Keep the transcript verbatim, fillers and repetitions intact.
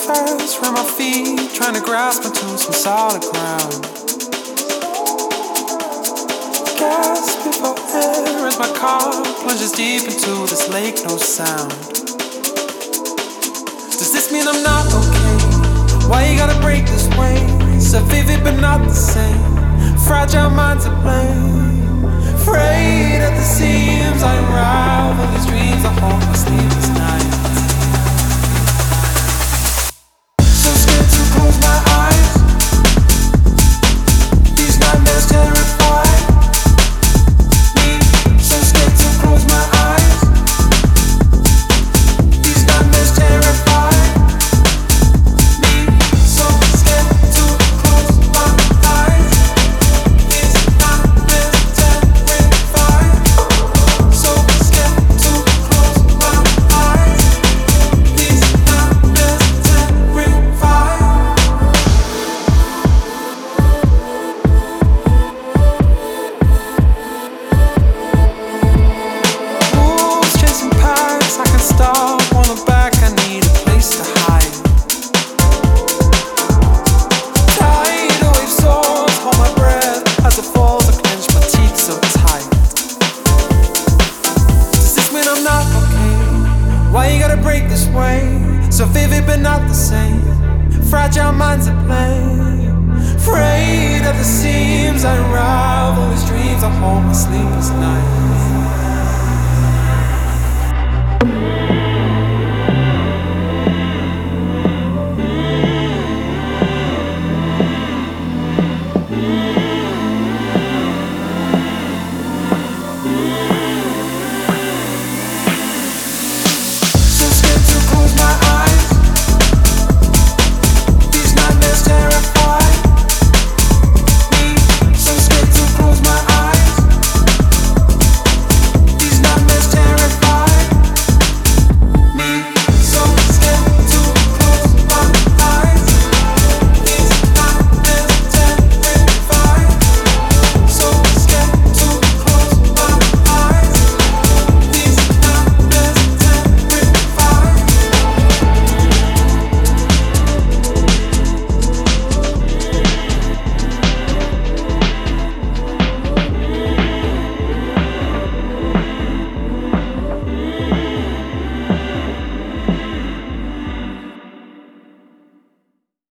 fast from my feet, trying to grasp onto some solid ground. Gasp before air as my car plunges deep into this lake, no sound. Does this mean I'm not okay? Why you gotta break this way? So vivid but not the same. Fragile minds at play. Frayed at the seams, I unravel these dreams. I haunt my sleepless nights. So scared to close my eyes. These nightmares terrify me. So scared to close my eyes. These nightmares terrify me. So scared to close my eyes. These nightmares terrify. So scared to close my eyes. These nightmares terrify. Wolves chasing packs, I can stop, wanna back, I need a place to hide. Tidal wave soars, hold my breath as it falls, I clench my teeth so tight. Does this mean I'm not okay? Why you gotta break this way? So vivid but not the same. Fragile minds at play. Frayed at the seams, I unravel these dreams, I hold my sleepless nights.